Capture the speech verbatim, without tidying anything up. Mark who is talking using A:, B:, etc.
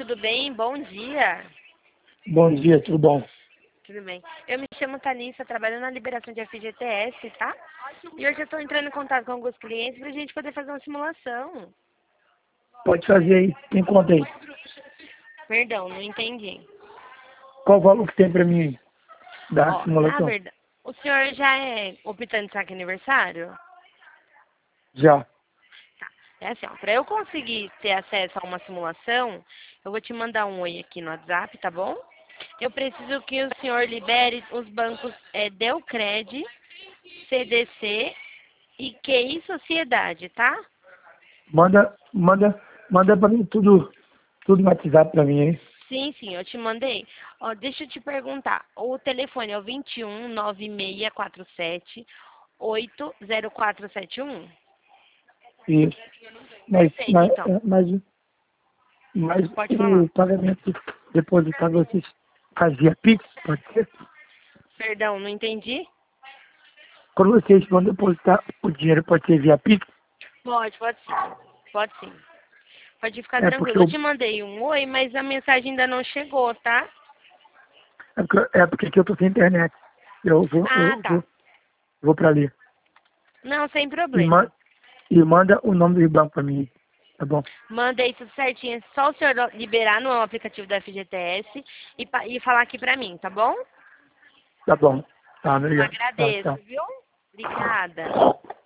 A: tudo bem? Bom dia.
B: Bom dia, tudo bom?
A: Tudo bem. Eu me chamo Thalissa, trabalho na liberação de F G T S, tá? E hoje eu estou entrando em contato com alguns clientes para a gente poder fazer uma simulação.
B: Pode fazer aí, tem conta aí.
A: Perdão, não entendi.
B: Qual o valor que tem pra mim aí, da
A: Ó, na
B: simulação?
A: verdade, o senhor já é optante de saque aniversário?
B: Já.
A: É assim, ó, para eu conseguir ter acesso a uma simulação, eu vou te mandar um oi aqui no WhatsApp, tá bom? Eu preciso que o senhor libere os bancos é, Deucred, C D C e Q I Sociedade, tá?
B: Manda, manda, manda pra mim tudo, tudo no WhatsApp pra mim aí.
A: Sim, sim, eu te mandei. Ó, deixa eu te perguntar. O telefone é o vinte e um, nove seis quatro sete, oito zero quatro sete um?
B: Isso. Mas,
A: Perfeito,
B: mas,
A: então.
B: mas, mas
A: Pode falar.
B: o pagamento depositado vocês fazia Pix, pode ser?
A: Perdão, não entendi?
B: Quando vocês vão depositar o dinheiro, pode ser via Pix?
A: Pode, pode sim. Pode sim. Pode ficar
B: É porque
A: tranquilo. Eu
B: eu,
A: te mandei um oi, mas a mensagem ainda não chegou, tá?
B: é porque, é porque aqui eu tô sem internet. Eu vou,
A: Ah,
B: eu
A: tá.
B: vou, vou pra ali.
A: Não, sem
B: E,
A: problema.
B: ma, e manda o nome do banco pra mim, tá bom?
A: Mandei tudo certinho. É só o senhor liberar no aplicativo da F G T S e, pa- e falar aqui pra mim, tá bom?
B: Tá bom. Tá,
A: Eu
B: obrigado. Tá,
A: agradeço,
B: tá.
A: viu? Obrigada.